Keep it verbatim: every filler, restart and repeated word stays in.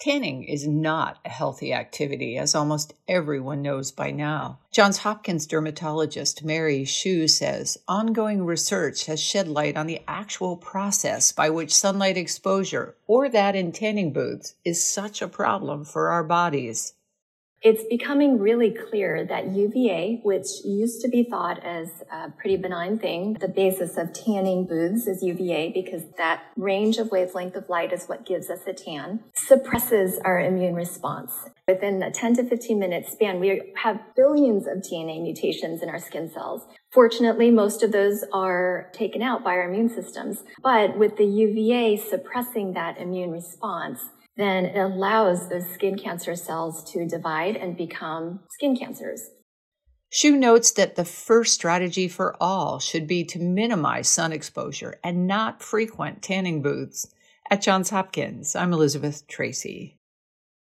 Tanning is not a healthy activity, as almost everyone knows by now. Johns Hopkins dermatologist Mary Xu says ongoing research has shed light on the actual process by which sunlight exposure, or that in tanning booths, is such a problem for our bodies. It's becoming really clear that U V A, which used to be thought as a pretty benign thing, the basis of tanning booths is U V A because that range of wavelength of light is what gives us a tan, suppresses our immune response. Within a ten to fifteen minute span, we have billions of T N A mutations in our skin cells. Fortunately, most of those are taken out by our immune systems. But with the U V A suppressing that immune response, then it allows those skin cancer cells to divide and become skin cancers. Xu notes that the first strategy for all should be to minimize sun exposure and not frequent tanning booths. At Johns Hopkins, I'm Elizabeth Tracy.